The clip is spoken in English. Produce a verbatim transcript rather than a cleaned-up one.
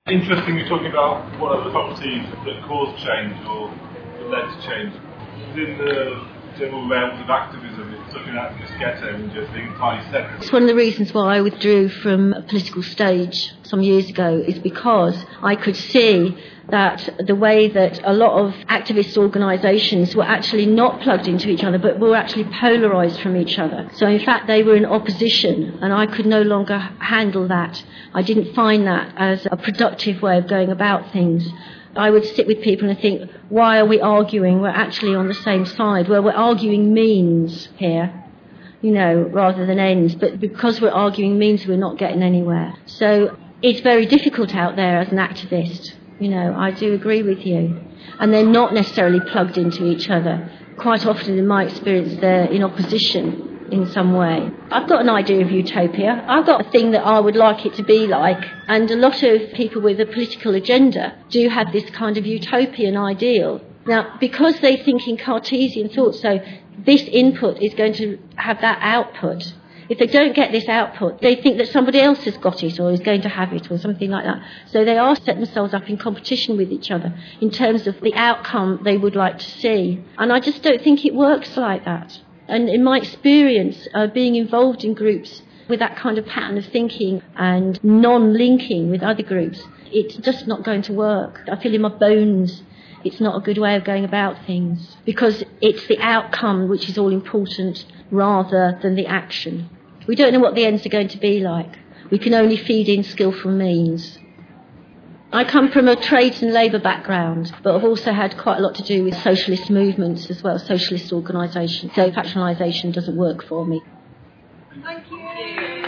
Interesting, you're talking about what are the properties that cause change or that led to change. Within the general realms of activism, it's looking at this ghetto and just being entirely separate. It's one of the reasons why I withdrew from a political stage some years ago, is because I could see that the way that a lot of activist organisations were actually not plugged into each other, but were actually polarised from each other. So in fact they were in opposition, and I could no longer handle that. I didn't find that as a productive way of going about things. I would sit with people and think, why are we arguing? We're actually on the same side. Well, we're arguing means here, you know, rather than ends. But because we're arguing means, we're not getting anywhere. So it's very difficult out there as an activist. You know, I do agree with you. And they're not necessarily plugged into each other. Quite often, in my experience, they're in opposition in some way. I've got an idea of utopia. I've got a thing that I would like it to be like. And a lot of people with a political agenda do have this kind of utopian ideal. Now, because they think in Cartesian thought, so this input is going to have that output. If they don't get this output, they think that somebody else has got it or is going to have it or something like that. So they are setting themselves up in competition with each other in terms of the outcome they would like to see. And I just don't think it works like that. And in my experience, uh, being involved in groups with that kind of pattern of thinking and non-linking with other groups, it's just not going to work. I feel in my bones it's not a good way of going about things, because it's the outcome which is all important rather than the action. We don't know what the ends are going to be like. We can only feed in skillful means. I come from a trades and labour background, but I've also had quite a lot to do with socialist movements as well, socialist organisations. So factionalisation doesn't work for me. Thank you.